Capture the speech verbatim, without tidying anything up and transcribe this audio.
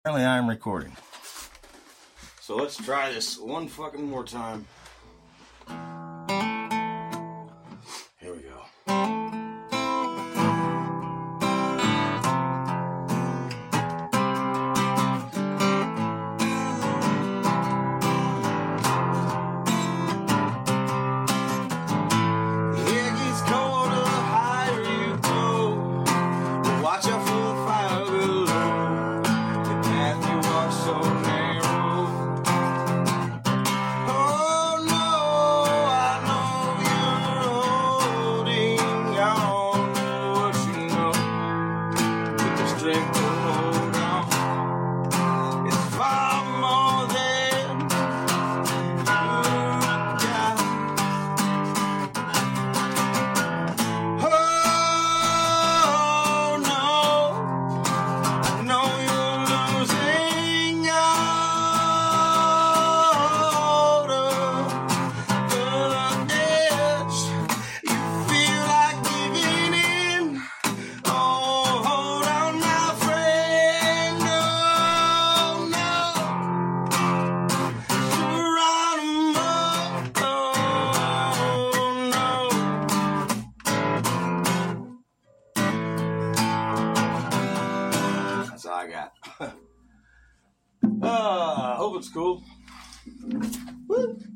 Apparently I am recording. So let's try this one fucking more time. Here we go. It gets colder the higher you go. Watch out for the fire below. The path you walk so narrow. Oh no, I know you're holding on to what you know. With the strength to hold on. It's far more than you got. Oh no, I know you're losing out of the ditch. You feel like giving in. Oh, hold on, my friend. No, no, Geronimo. Oh no. That's all I got. uh, I hope it's cool. Woo.